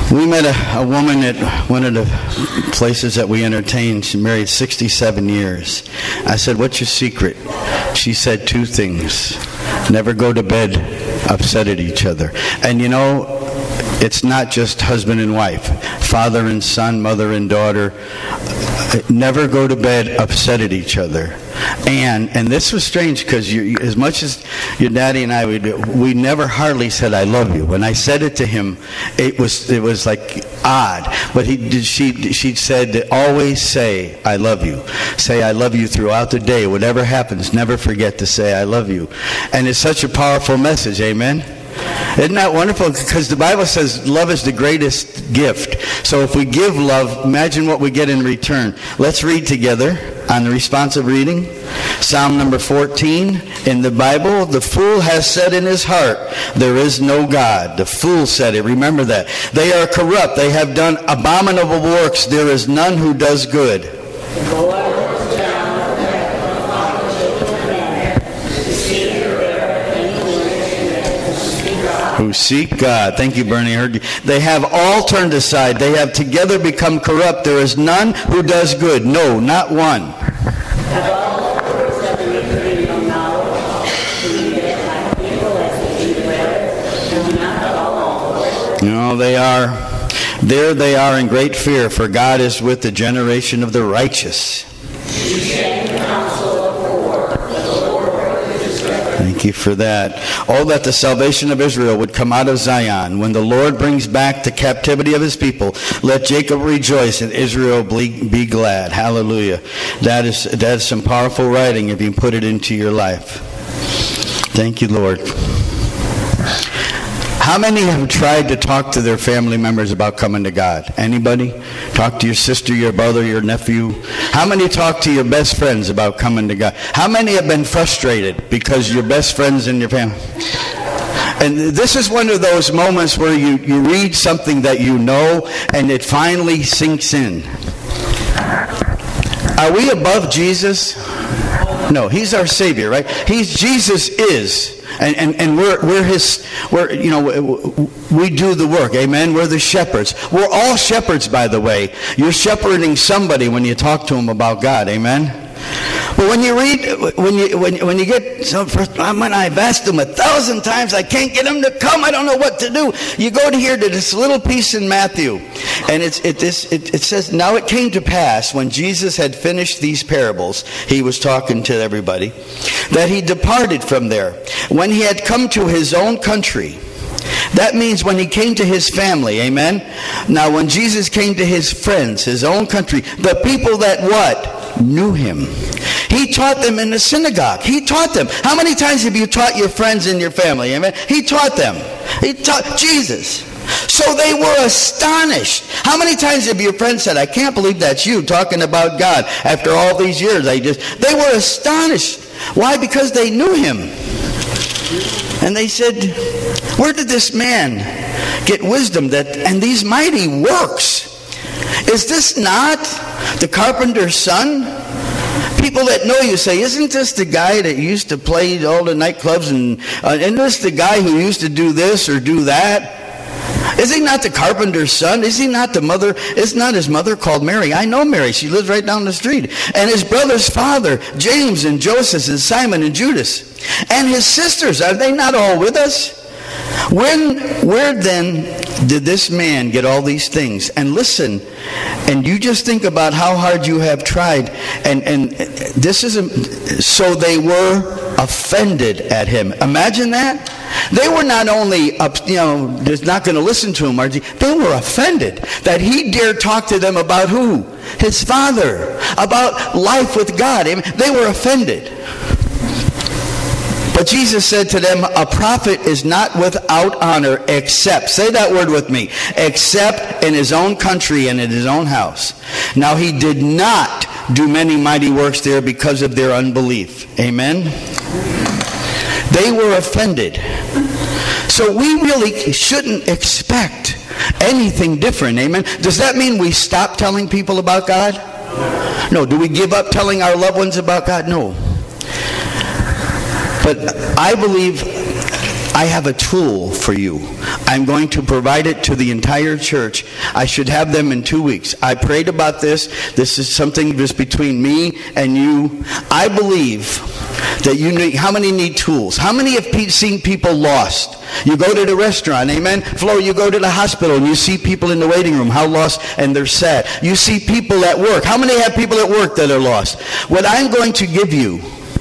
We met a woman at one of the places that we entertained. She married 67 years. I said, "What's your secret?" She said 2 things. Never go to bed upset at each other. And you know, it's not just husband and wife, father and son, mother and daughter. Never go to bed upset at each other. And this was strange because as much as your daddy and I, we never hardly said "I love you." When I said it to him, it was like odd. But she said, "Always say I love you. Say I love you throughout the day. Whatever happens, never forget to say I love you." And it's such a powerful message. Amen. Isn't that wonderful? Because the Bible says love is the greatest gift. So if we give love, imagine what we get in return. Let's read together on the responsive reading. Psalm number 14 in the Bible. "The fool has said in his heart, there is no God." The fool said it. Remember that. "They are corrupt. They have done abominable works. There is none who does good." Who seek God. Thank you, Bernie. I heard you. "They have all turned aside. They have together become corrupt. There is none who does good. No, not one." No, they are in great fear, for God is with the generation of the righteous. Thank you for that. "Oh, that the salvation of Israel would come out of Zion. When the Lord brings back the captivity of his people, let Jacob rejoice and Israel be glad." Hallelujah. That is some powerful writing if you put it into your life. Thank you, Lord. How many have tried to talk to their family members about coming to God? Anybody? Talk to your sister, your brother, your nephew? How many talk to your best friends about coming to God? How many have been frustrated because your best friends in your family? And this is one of those moments where you read something that you know and it finally sinks in. Are we above Jesus? No, he's our Savior, right? Jesus is. And we do the work. Amen. We're the shepherds. We're all shepherds, by the way. You're shepherding somebody when you talk to them about God. Amen. But when you read, when you get, I've asked them 1,000 times, I can't get them to come. I don't know what to do. You go to here to this little piece in Matthew, and it says, "Now it came to pass when Jesus had finished these parables," he was talking to everybody, "that he departed from there. When he had come to his own country," that means when he came to his family, amen? Now when Jesus came to his friends, his own country, the people that what? Knew him. He taught them in the synagogue. He taught them. How many times have you taught your friends in your family? Amen? He taught them. He taught Jesus. So they were astonished. How many times have your friends said, "I can't believe that's you talking about God after all these years"? They were astonished. Why? Because they knew him. And they said, "Where did this man get wisdom and these mighty works? Is this not the carpenter's son?" People that know you say, "Isn't this the guy that used to play all the nightclubs and isn't this the guy who used to do this or do that? Is he not the carpenter's son? Is he not the mother? Is not his mother called Mary? I know Mary. She lives right down the street. And his brother's father, James and Joseph and Simon and Judas. And his sisters, are they not all with us? Where then did this man get all these things?" And listen, and you just think about how hard you have tried. And this isn't, so they were offended at him. Imagine that. They were not only, just not going to listen to him. They were offended that he dared talk to them about who? His Father. About life with God. They were offended. But Jesus said to them, "A prophet is not without honor except," say that word with me, "except in his own country and in his own house." Now he did not do many mighty works there because of their unbelief. Amen? They were offended. So we really shouldn't expect anything different. Amen? Does that mean we stop telling people about God? No. Do we give up telling our loved ones about God? No. But I believe I have a tool for you. I'm going to provide it to the entire church. I should have them in 2 weeks. I prayed about this. This is something just between me and you. I believe that you need, how many need tools? How many have seen people lost? You go to the restaurant, amen? Flo, you go to the hospital and you see people in the waiting room, how lost, and they're sad. You see people at work. How many have people at work that are lost? What I'm going to give you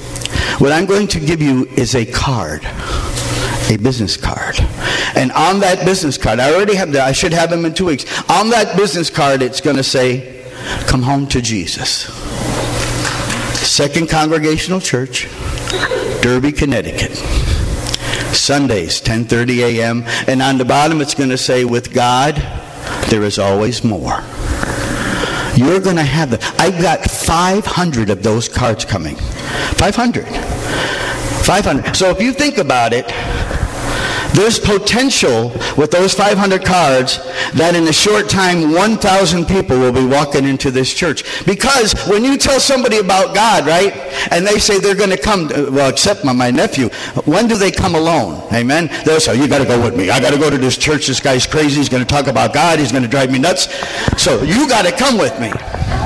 is a card. A business card. And on that business card, I already have that. I should have them in 2 weeks. On that business card, it's going to say, come home to Jesus. Second Congregational Church, Derby, Connecticut. Sundays, 10:30 a.m. And on the bottom, it's going to say, with God, there is always more. You're going to have them. I've got 500 of those cards coming. 500. So if you think about it, there's potential with those 500 cards that in a short time 1,000 people will be walking into this church. Because when you tell somebody about God, right, and they say they're going to come, well, except my nephew, when do they come alone? Amen? They'll say, you got to go with me. I got to go to this church. This guy's crazy. He's going to talk about God. He's going to drive me nuts. So you got to come with me.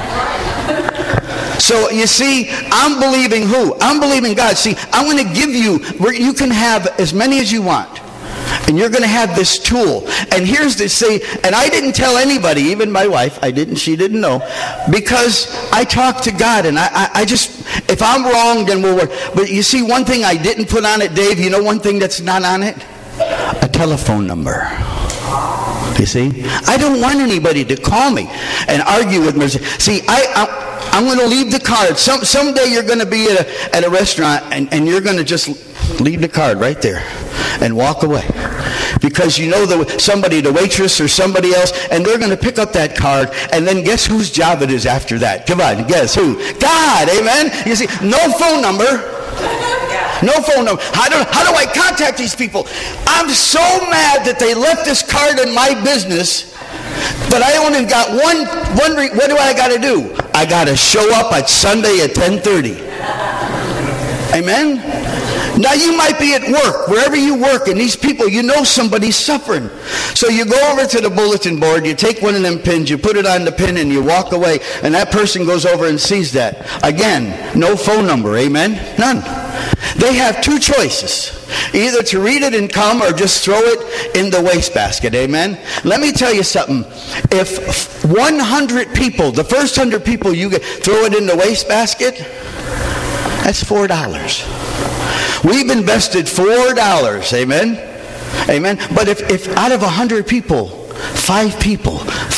So you see, I'm believing who? I'm believing God. See, I'm going to give you, you can have as many as you want. And you're going to have this tool. And here's the say, and I didn't tell anybody, even my wife, she didn't know, because I talked to God, and I just, if I'm wrong, then we'll work. But you see, one thing I didn't put on it, Dave, you know one thing that's not on it? A telephone number. You see? I don't want anybody to call me and argue with me. See, I'm going to leave the card. Someday you're going to be at a restaurant, and you're going to just leave the card right there and walk away. Because you know somebody, the waitress or somebody else, and they're going to pick up that card, and then guess whose job it is after that? Come on, guess who? God, amen? You see, no phone number. No phone number. How do I contact these people? I'm so mad that they left this card in my business, but I only got one. What do I got to do? I got to show up at Sunday at 10:30. Amen? Now you might be at work, wherever you work, and these people, you know somebody's suffering. So you go over to the bulletin board, you take one of them pins, you put it on the pin, and you walk away, and that person goes over and sees that. Again, no phone number, amen? None. They have two choices. Either to read it and come, or just throw it in the wastebasket, amen? Let me tell you something. If 100 people, the first 100 people you get, throw it in the wastebasket, that's $4. We've invested $4, amen? Amen? But if out of 100 people, 5 people,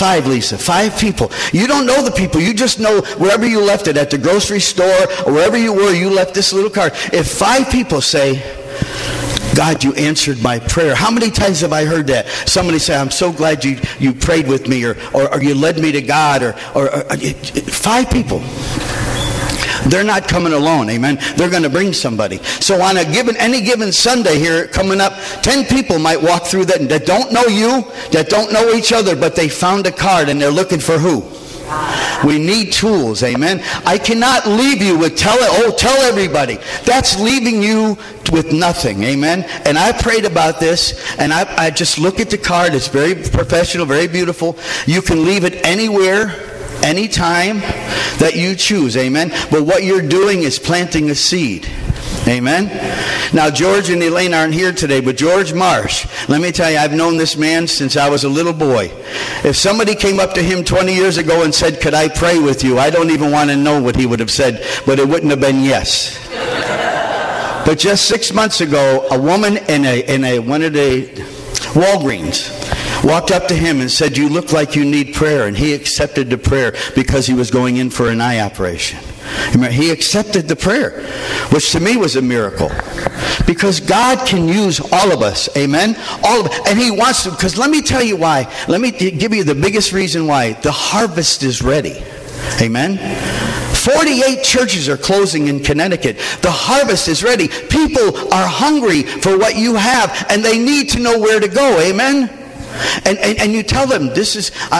you don't know the people, you just know wherever you left it, at the grocery store, or wherever you were, you left this little card. If 5 people say, God, you answered my prayer. How many times have I heard that? Somebody say, I'm so glad you prayed with me, or you led me to God, or 5 people. They're not coming alone, amen? They're going to bring somebody. So on any given Sunday here coming up, 10 people might walk through that don't know you, that don't know each other, but they found a card and they're looking for who? We need tools, amen? I cannot leave you with tell everybody. That's leaving you with nothing, amen? And I prayed about this, and I just look at the card. It's very professional, very beautiful. You can leave it anywhere, anytime that you choose, amen? But what you're doing is planting a seed, amen? Now, George and Elaine aren't here today, but George Marsh, let me tell you, I've known this man since I was a little boy. If somebody came up to him 20 years ago and said, could I pray with you? I don't even want to know what he would have said, but it wouldn't have been yes. But just 6 months ago, a woman in one of the Walgreens walked up to him and said, you look like you need prayer. And he accepted the prayer because he was going in for an eye operation. He accepted the prayer, which to me was a miracle. Because God can use all of us, amen? All of us. And he wants to, because let me tell you why. Let me give you the biggest reason why. The harvest is ready, amen? 48 churches are closing in Connecticut. The harvest is ready. People are hungry for what you have, and they need to know where to go, amen? And you tell them, this is,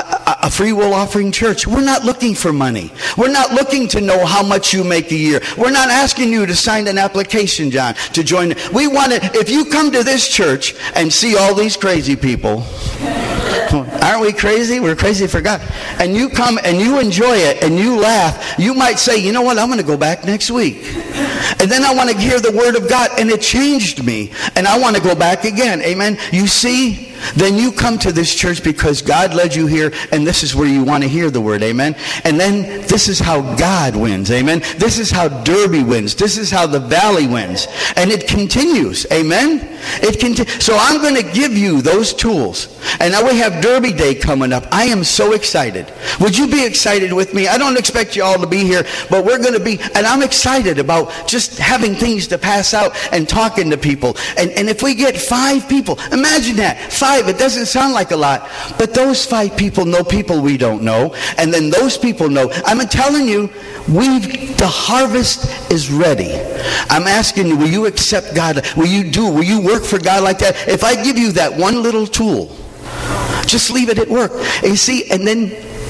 a free will offering church. We're not looking for money. We're not looking to know how much you make a year. We're not asking you to sign an application, John, to join. We want to, if you come to this church and see all these crazy people, aren't we crazy? We're crazy for God. And you come and you enjoy it and you laugh. You might say, you know what, I'm going to go back next week. And then I want to hear the word of God. And it changed me. And I want to go back again. Amen. You see? Then you come to this church because God led you here, and this is where you want to hear the word. Amen. And then this is how God wins. Amen. This is how Derby wins. This is how the Valley wins. And it continues. Amen. So I'm going to give you those tools. And now we have Derby Day coming up. I am so excited. Would you be excited with me? I don't expect you all to be here, but we're going to be, and I'm excited about just having things to pass out and talking to people. And if we get 5 people, imagine that, 5, it doesn't sound like a lot, but those 5 people know people we don't know, and then those people know. I'm telling you, the harvest is ready. I'm asking you, will you accept God? Will you work for God like that? If I give you that one little tool, just leave it at work. And you see, and then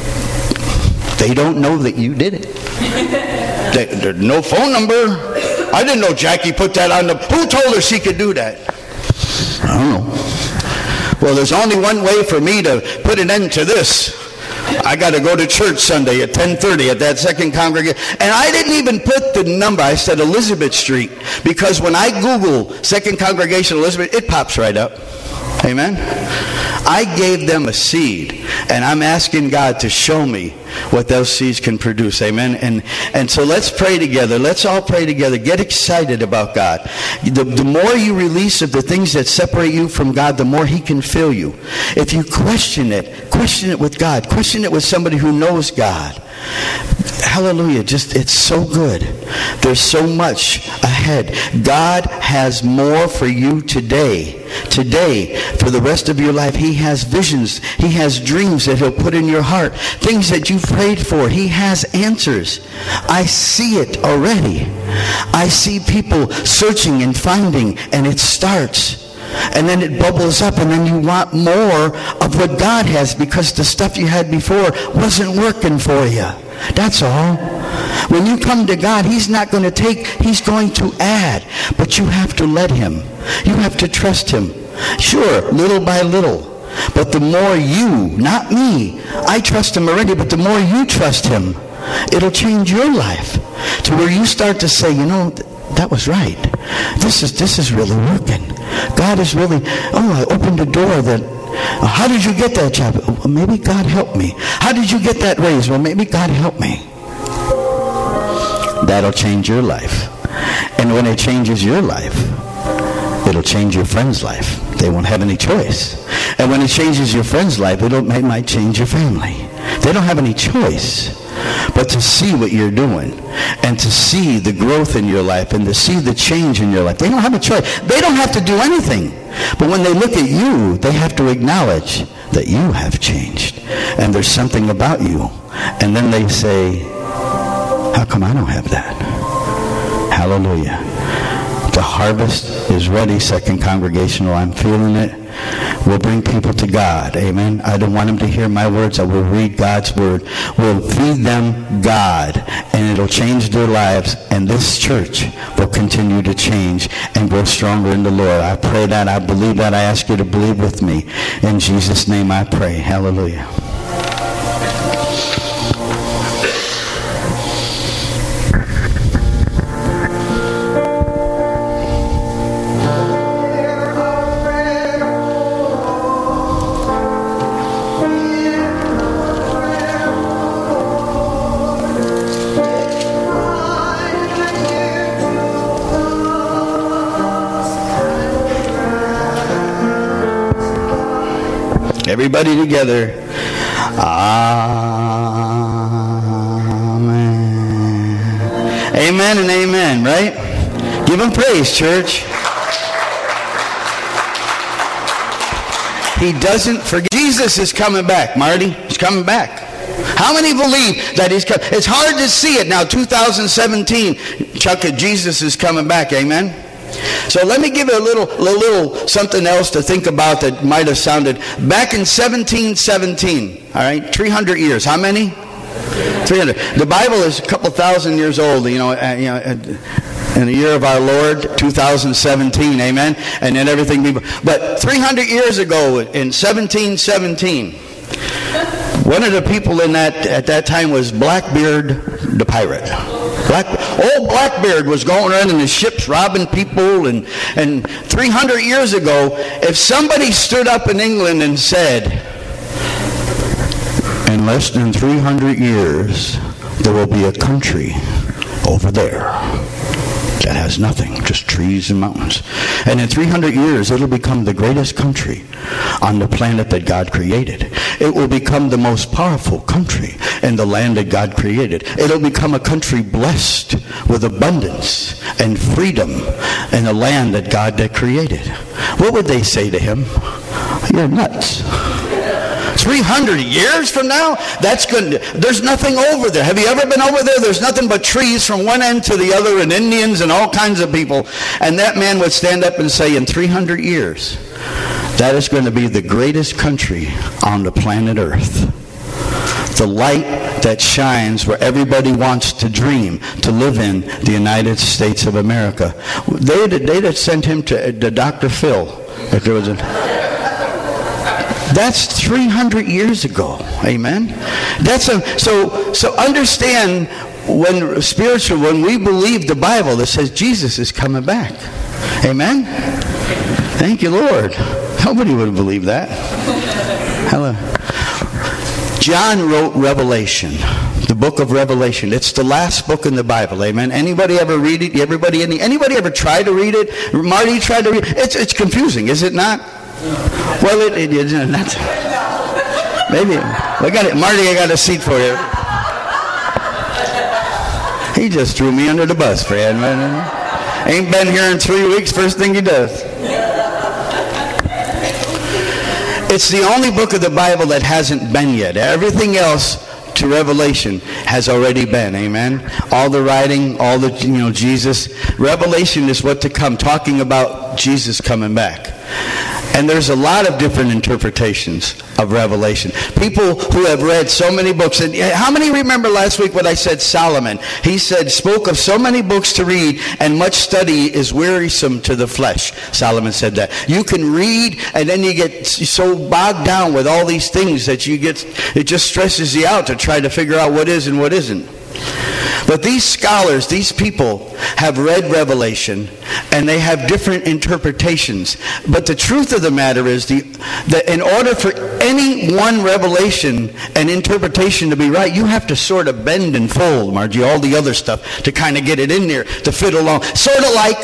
they don't know that you did it. There's no phone number. I didn't know Jackie put that on the... Who told her she could do that? I don't know. Well, there's only one way for me to put an end to this. I got to go to church Sunday at 10:30 at that second congregation. And I didn't even put the number. I said Elizabeth Street, because when I Google Second Congregation Elizabeth, it pops right up. Amen. I gave them a seed, and I'm asking God to show me what those seeds can produce. Amen. And so let's pray together. Let's all pray together. Get excited about God. The more you release of the things that separate you from God, the more He can fill you. If you question it with God. Question it with somebody who knows God. Hallelujah. It's so good. There's so much ahead. God has more for you today. Today, for the rest of your life, He has visions. He has dreams that He'll put in your heart. Things that you've prayed for. He has answers. I see it already. I see people searching and finding, and it starts. And then it bubbles up, and then you want more of what God has, because the stuff you had before wasn't working for you. That's all. When you come to God, He's not going to take, He's going to add. But you have to let Him. You have to trust Him. Sure, little by little. But the more you, not me, I trust Him already, but the more you trust Him, it'll change your life to where you start to say, you know, that was right. This is really working. God is really, I opened a door that, how did you get that job? Well, maybe God helped me. How did you get that raise? Well, maybe God helped me. That'll change your life. And when it changes your life, it'll change your friend's life. They won't have any choice. And when it changes your friend's life, it might change your family. They don't have any choice but to see what you're doing and to see the growth in your life and to see the change in your life. They don't have a choice. They don't have to do anything. But when they look at you, they have to acknowledge that you have changed and there's something about you. And then they say, how come I don't have that? Hallelujah. The harvest is ready, Second Congregational. I'm feeling it. We'll bring people to God. Amen. I don't want them to hear my words. I will read God's word. We'll feed them God, and it'll change their lives. And this church will continue to change and grow stronger in the Lord. I pray that. I believe that. I ask you to believe with me. In Jesus' name I pray. Hallelujah. Everybody together. Amen. Amen and amen, right? Give Him praise, church. He doesn't forget. Jesus is coming back, Marty. He's coming back. How many believe that He's coming? It's hard to see it now, 2017. Chuck, Jesus is coming back, amen? So let me give you a little something else to think about that might have sounded. Back in 1717, all right, 300 years. How many? 300. The Bible is a couple thousand years old, in the year of our Lord, 2017, amen? And then everything. But 300 years ago, in 1717, one of the people at that time was Blackbeard the pirate. Old Blackbeard was going around in the ships robbing people. And 300 years ago, if somebody stood up in England and said, in less than 300 years, there will be a country over there that has nothing, just trees and mountains. And in 300 years, it'll become the greatest country on the planet that God created. It will become the most powerful country in the land that God created. It'll become a country blessed with abundance and freedom in the land that God created. What would they say to him? You're nuts. 300 years from now? That's good. There's nothing over there. Have you ever been over there? There's nothing but trees from one end to the other, and Indians and all kinds of people. And that man would stand up and say, in 300 years, that is going to be the greatest country on the planet Earth. The light that shines where everybody wants to dream to live in the United States of America. They'd have sent him to Dr. Phil if there was a... That's 300 years ago. Amen. So understand when we believe the Bible that says Jesus is coming back. Amen. Thank you, Lord. Nobody would believe that. Hello. John wrote Revelation, the book of Revelation. It's the last book in the Bible. Amen. Anybody ever read it? Anybody ever try to read it? Marty tried to read it. It's confusing, is it not? Well, it is. Maybe. Marty, I got a seat for you. He just threw me under the bus, Fred. Ain't been here in 3 weeks. First thing he does. It's the only book of the Bible that hasn't been yet. Everything else to Revelation has already been. Amen. All the writing, all the Jesus. Revelation is what to come, talking about Jesus coming back. And there's a lot of different interpretations of Revelation. People who have read so many books. And how many remember last week what I said? Solomon. He spoke of so many books to read, and much study is wearisome to the flesh. Solomon said that. You can read, and then you get so bogged down with all these things that it just stresses you out to try to figure out what is and what isn't. But these scholars, these people, have read Revelation, and they have different interpretations. But the truth of the matter is that in order for any one revelation and interpretation to be right, you have to sort of bend and fold, Margie, all the other stuff to kind of get it in there, to fit along. Sort of like,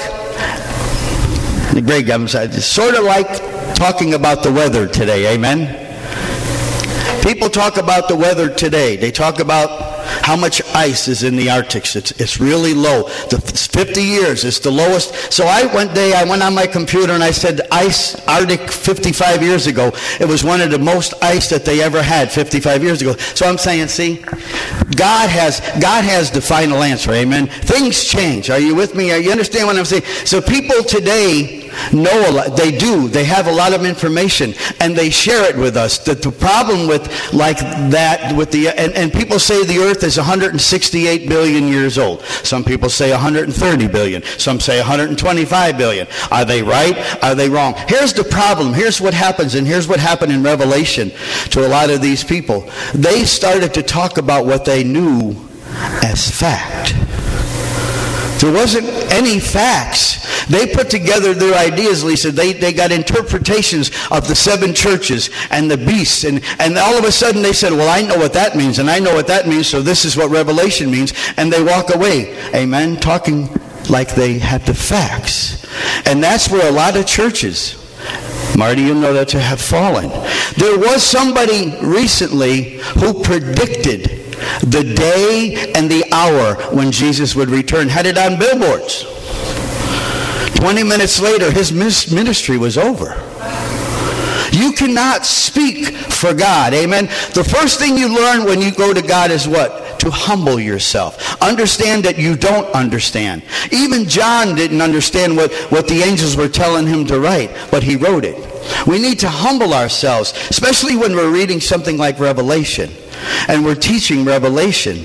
Greg, sort of like talking about the weather today, amen? People talk about the weather today. They talk about how much ice is in the Arctic. It's really low. The 50 years, it's the lowest. So I went on my computer and I said Arctic 55 years ago. It was one of the most ice that they ever had 55 years ago. So I'm saying, see, God has the final answer. Amen. Things change. Are you with me? You understand what I'm saying? So people today know a lot. They do. They have a lot of information, and they share it with us. The problem with like that, and people say the earth is 168 billion years old. Some people say 130 billion. Some say 125 billion. Are they right? Are they wrong? Here's the problem. Here's what happens, and here's what happened in Revelation to a lot of these people. They started to talk about what they knew as fact. There wasn't any facts. They put together their ideas, Lisa. They got interpretations of the 7 churches and the beasts. And all of a sudden they said, well, I know what that means, and I know what that means, so this is what Revelation means. And they walk away, amen, talking like they had the facts. And that's where a lot of churches, Marty, you know that, have fallen. There was somebody recently who predicted the day and the hour when Jesus would return, had it on billboards. 20 minutes later, his ministry was over. You cannot speak for God. Amen. The first thing you learn when you go to God is what? to humble yourself. Understand that you don't understand. Even John didn't understand what the angels were telling him to write, but he wrote it. We need to humble ourselves, especially when we're reading something like Revelation and we're teaching Revelation.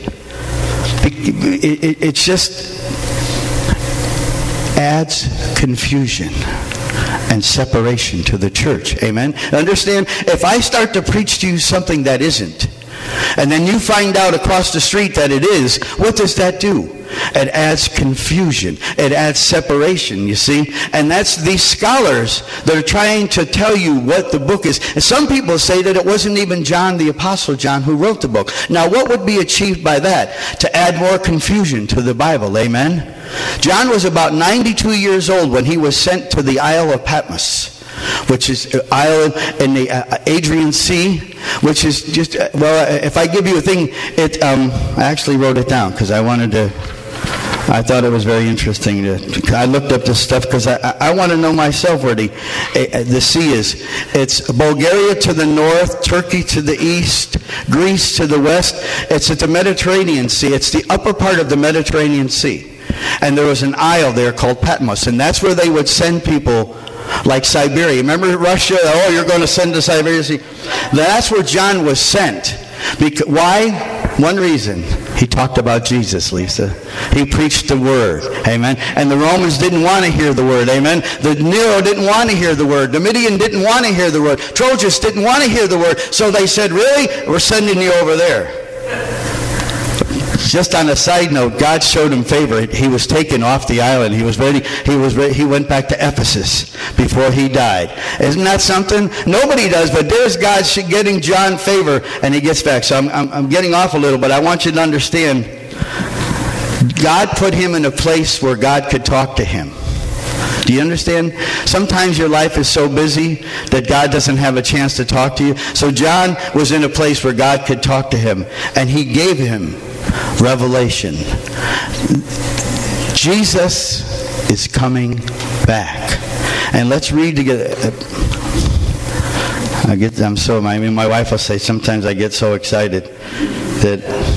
It just adds confusion and separation to the church. Amen? Understand, if I start to preach to you something that isn't, and then you find out across the street that it is, what does that do? It adds confusion. It adds separation, you see? And that's these scholars that are trying to tell you what the book is. And some people say that it wasn't even John, the Apostle John, who wrote the book. Now, what would be achieved by that? To add more confusion to the Bible. Amen? John was about 92 years old when he was sent to the Isle of Patmos, which is an island in the Adrian Sea, which is just, if I give you a thing, I actually wrote it down because I thought it was very interesting. I looked up this stuff because I want to know myself where the sea is. It's Bulgaria to the north, Turkey to the east, Greece to the west. It's at the Mediterranean Sea. It's the upper part of the Mediterranean Sea. And there was an isle there called Patmos, and that's where they would send people like Siberia. Remember Russia? Oh, you're going to send to Siberia. That's where John was sent. Why? One reason. He talked about Jesus, Lisa. He preached the word. Amen. And the Romans didn't want to hear the word. Amen. The Nero didn't want to hear the word. The Midian didn't want to hear the word. Trojans didn't want to hear the word. So they said, really? We're sending you over there. Just on a side note, God showed him favor. He was taken off the island. He was ready. He went back to Ephesus before he died. Isn't that something? Nobody does, but there's God getting John favor, and he gets back. So I'm getting off a little, but I want you to understand, God put him in a place where God could talk to him. Do you understand? Sometimes your life is so busy that God doesn't have a chance to talk to you. So John was in a place where God could talk to him, and he gave him revelation. Jesus is coming back. And let's read together. My wife will say sometimes I get so excited that...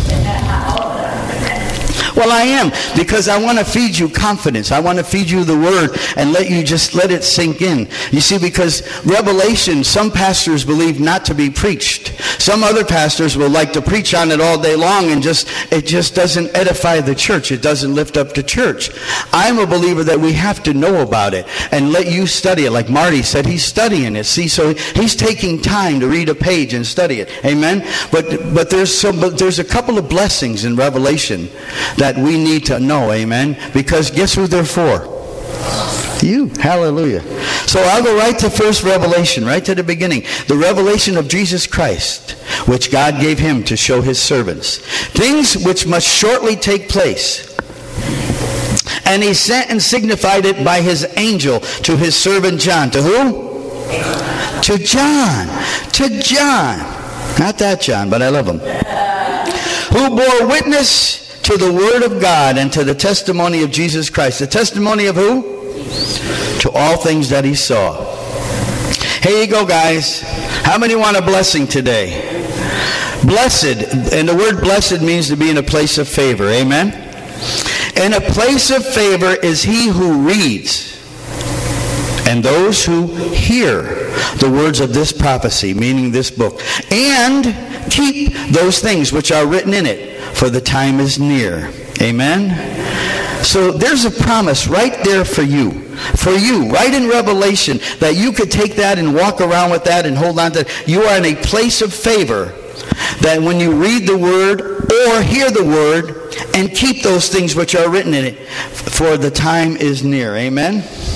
Well, I am, because I want to feed you confidence. I want to feed you the word and let it sink in. You see, because Revelation, some pastors believe not to be preached. Some other pastors will like to preach on it all day long, and it just doesn't edify the church. It doesn't lift up the church. I'm a believer that we have to know about it and let you study it. Like Marty said, he's studying it. See, so he's taking time to read a page and study it. Amen? But there's a couple of blessings in Revelation that we need to know, amen? Because guess who they're for? You. Hallelujah. So I'll go right to first Revelation, right to the beginning. The revelation of Jesus Christ, which God gave him to show his servants. Things which must shortly take place. And he sent and signified it by his angel to his servant John. To who? To John. To John. Not that John, but I love him. Who bore witness to the word of God and to the testimony of Jesus Christ. The testimony of who? To all things that he saw. Here you go, guys. How many want a blessing today? Blessed, and the word blessed means to be in a place of favor. Amen? In a place of favor is he who reads and those who hear the words of this prophecy, meaning this book, and keep those things which are written in it, for the time is near. Amen? So there's a promise right there for you, right in Revelation, that you could take that and walk around with that and hold on to it. You are in a place of favor that when you read the word or hear the word and keep those things which are written in it, for the time is near. Amen?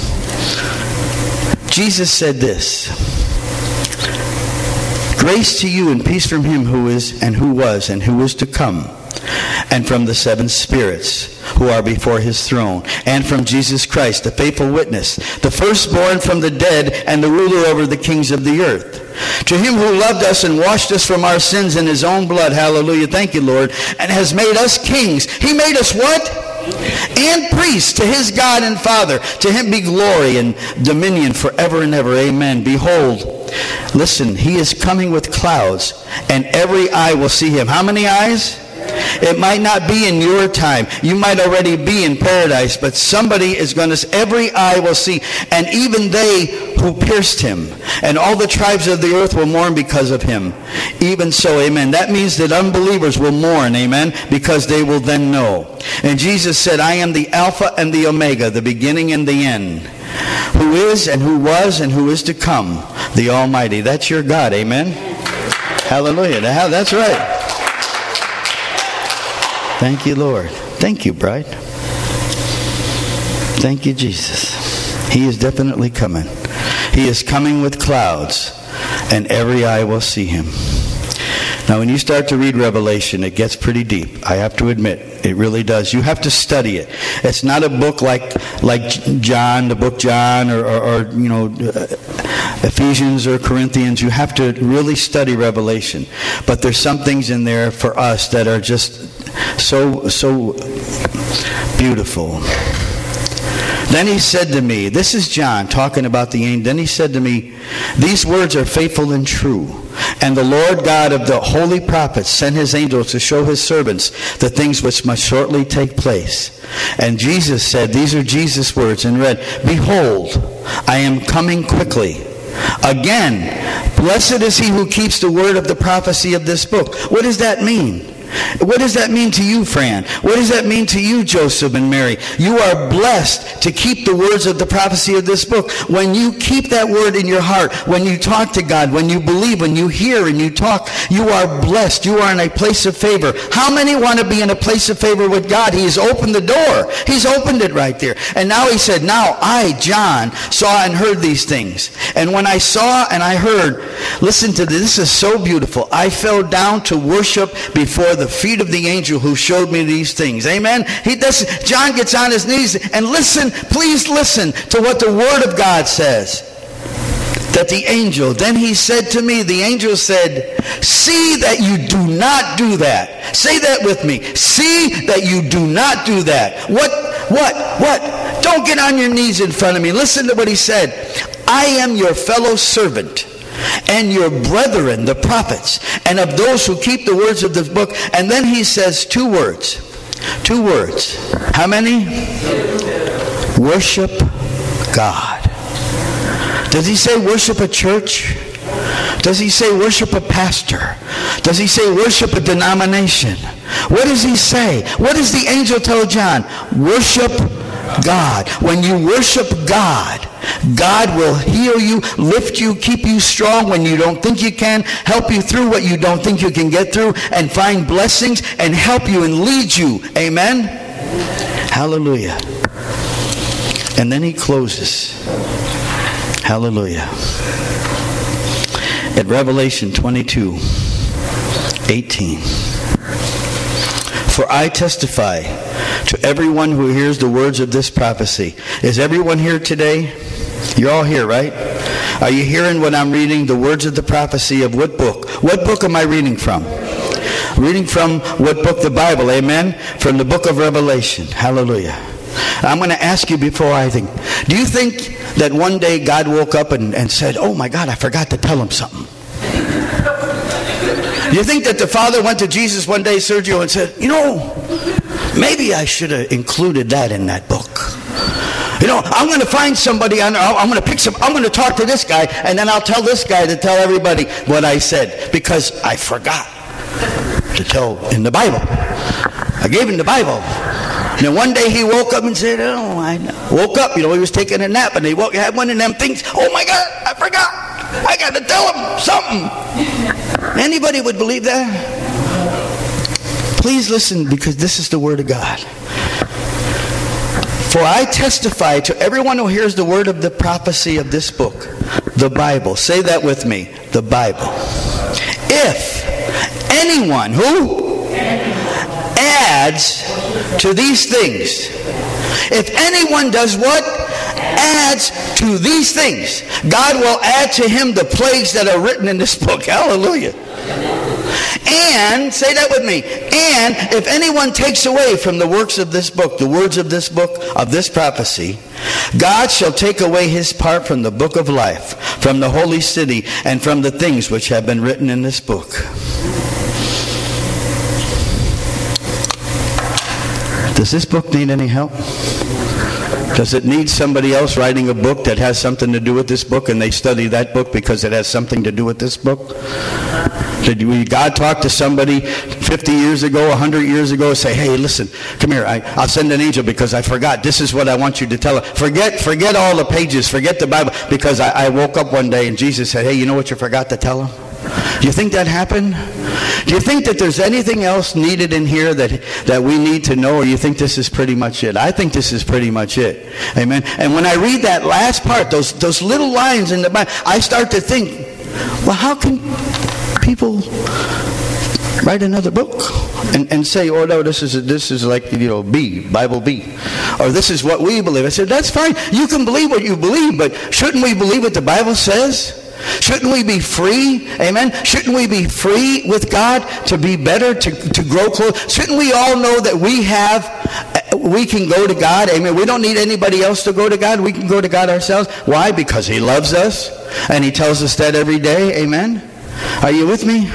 Jesus said this: grace to you and peace from him who is and who was and who is to come, and from the seven spirits who are before his throne, and from Jesus Christ, the faithful witness, the firstborn from the dead, and the ruler over the kings of the earth. To him who loved us and washed us from our sins in his own blood, hallelujah, thank you, Lord, and has made us kings. He made us what? And priests to his God and Father. To him be glory and dominion forever and ever. Amen. Behold, listen, he is coming with clouds, and every eye will see him. How many eyes? It might not be in your time. You might already be in paradise, but somebody is going to, every eye will see, and even they who pierced him, and all the tribes of the earth will mourn because of him. Even so, amen. That means that unbelievers will mourn, amen, because they will then know. And Jesus said, I am the Alpha and the Omega, the beginning and the end, who is and who was and who is to come, the Almighty. That's your God, amen. Hallelujah. That's right. Thank you, Lord. Thank you, bride. Thank you, Jesus. He is definitely coming. He is coming with clouds, and every eye will see him. Now, when you start to read Revelation, it gets pretty deep. I have to admit, it really does. You have to study it. It's not a book like John, the book John, or Ephesians or Corinthians. You have to really study Revelation. But there's some things in there for us that are just so beautiful. Then he said to me, this is John talking about the angel. Then he said to me, these words are faithful and true. And the Lord God of the holy prophets sent his angels to show his servants the things which must shortly take place. And Jesus said, these are Jesus' words, and read, behold, I am coming quickly. Again, blessed is he who keeps the word of the prophecy of this book. What does that mean? What does that mean to you, Fran? What does that mean to you, Joseph and Mary? You are blessed to keep the words of the prophecy of this book. When you keep that word in your heart, when you talk to God, when you believe, when you hear and you talk, you are blessed. You are in a place of favor. How many want to be in a place of favor with God? He has opened the door. He's opened it right there. And now he said, now I, John, saw and heard these things. And when I saw and I heard, listen to this. This is so beautiful. I fell down to worship before the feet of the angel who showed me these things. Amen. John gets on his knees and listen, please listen to what the word of God says. That the angel, then he said to me, the angel said, see that you do not do that. Say that with me. See that you do not do that. What? Don't get on your knees in front of me. Listen to what he said. I am your fellow servant and your brethren, the prophets, and of those who keep the words of this book. And then he says two words. How many? Worship God. Does he say worship a church? Does he say worship a pastor? Does he say worship a denomination? What does he say? What does the angel tell John? Worship God. When you worship God, God will heal you, lift you, keep you strong when you don't think you can, help you through what you don't think you can get through, and find blessings and help you and lead you. Amen? Hallelujah. And then he closes. Hallelujah. At Revelation 22:18. For I testify to everyone who hears the words of this prophecy. Is everyone here today? You're all here, right? Are you hearing what I'm reading? The words of the prophecy of what book? What book am I reading from? Reading from what book? The Bible, amen? From the book of Revelation. Hallelujah. I'm going to ask you before I think. Do you think that one day God woke up and said, oh my God, I forgot to tell him something? You think that the Father went to Jesus one day, Sergio, and said, maybe I should have included that in that book. I'm going to find somebody, I'm going to talk to this guy, and then I'll tell this guy to tell everybody what I said, because I forgot to tell in the Bible. I gave him the Bible. And then one day he woke up and said, I woke up, he was taking a nap, and he had one of them things, oh my God, I forgot. I got to tell him something. Anybody would believe that? Please listen, because this is the word of God. For I testify to everyone who hears the word of the prophecy of this book, the Bible. Say that with me, the Bible. If anyone who adds to these things, if anyone does what? Adds to these things, God will add to him the plagues that are written in this book. Hallelujah. And, say that with me, and if anyone takes away from the works of this book, the words of this book, of this prophecy, God shall take away his part from the book of life, from the holy city, and from the things which have been written in this book. Does this book need any help? Does it need somebody else writing a book that has something to do with this book, and they study that book because it has something to do with this book? Did God talk to somebody 50 years ago, 100 years ago, and say, hey, listen, come here, I'll send an angel because I forgot. This is what I want you to tell her. Forget all the pages, forget the Bible, because I woke up one day and Jesus said, hey, you know what you forgot to tell him? Do you think that happened? Do you think that there's anything else needed in here that we need to know, or you think this is pretty much it? I think this is pretty much it. Amen. And when I read that last part, those little lines in the Bible, I start to think, well, how can people write another book and say, oh no, this is like, B, Bible B, or this is what we believe? I said, that's fine. You can believe what you believe, but shouldn't we believe what the Bible says? Shouldn't we be free? Amen? Shouldn't we be free with God to be better, to grow close? Shouldn't we all know that we can go to God? Amen? We don't need anybody else to go to God. We can go to God ourselves. Why? Because he loves us, and he tells us that every day. Amen? Are you with me?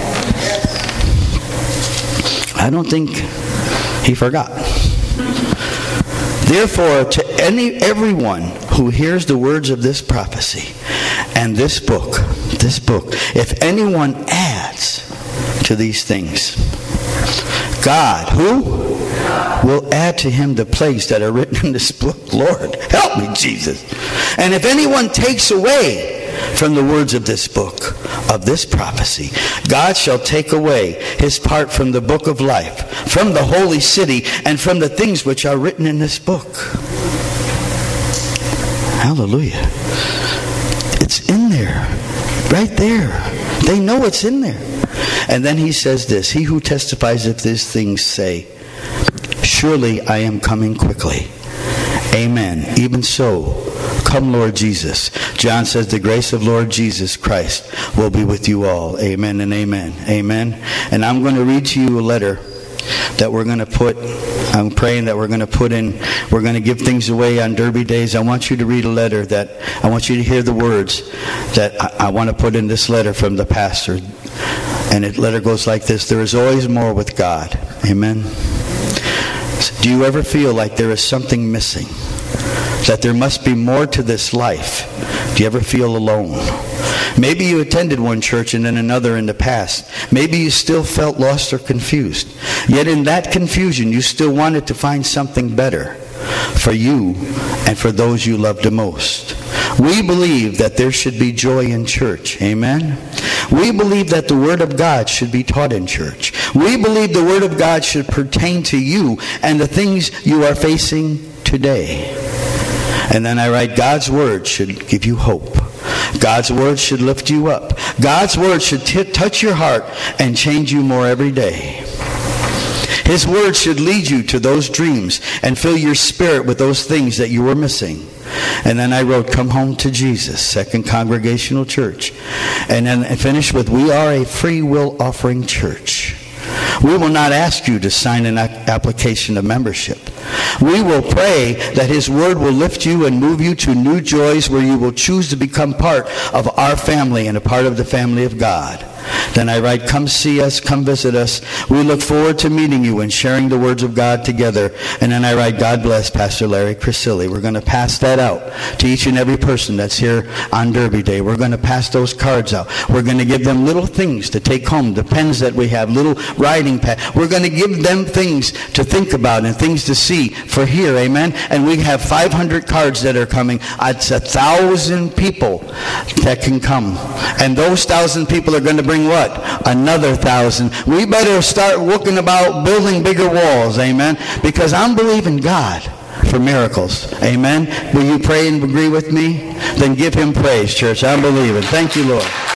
I don't think he forgot. Therefore, to everyone who hears the words of this prophecy and this book, if anyone adds to these things, God, who will add to him the plagues that are written in this book? Lord, help me, Jesus. And if anyone takes away from the words of this book, of this prophecy, God shall take away his part from the book of life, from the holy city, and from the things which are written in this book. Hallelujah. It's in there. Right there. They know it's in there. And then he says this, he who testifies of these things say, surely I am coming quickly. Amen. Even so, come Lord Jesus. John says the grace of Lord Jesus Christ will be with you all. Amen and amen. Amen. And I'm going to read to you a letter that we're going to put, I'm praying that we're going to put in, we're going to give things away on Derby Days. I want you to read a letter that, I want you to hear the words that I want to put in this letter from the pastor. And the letter goes like this: there is always more with God. Amen. Do you ever feel like there is something missing? That there must be more to this life? Do you ever feel alone? Maybe you attended one church and then another in the past. Maybe you still felt lost or confused. Yet in that confusion, you still wanted to find something better for you and for those you love the most. We believe that there should be joy in church. Amen? We believe that the Word of God should be taught in church. We believe the Word of God should pertain to you and the things you are facing today. And then I write, God's Word should give you hope. God's Word should lift you up. God's Word should touch your heart and change you more every day. His Word should lead you to those dreams and fill your spirit with those things that you were missing. And then I wrote, come home to Jesus, Second Congregational Church. And then I finished with, we are a free will offering church. We will not ask you to sign an application of membership. We will pray that His Word will lift you and move you to new joys where you will choose to become part of our family and a part of the family of God. Then I write, come see us, come visit us. We look forward to meeting you and sharing the words of God together. And then I write, God bless Pastor Larry Crisili. We're going to pass that out to each and every person that's here on Derby Day. We're going to pass those cards out. We're going to give them little things to take home, the pens that we have, little writing pad. We're going to give them things to think about and things to see for here. Amen. And we have 500 cards that are coming. It's 1,000 people that can come. And those 1,000 people are going to bring what? Another 1,000. We better start looking about building bigger walls. Amen. Because I'm believing God for miracles. Amen. Will you pray and agree with me? Then give Him praise, church. I'm believing. Thank you, Lord.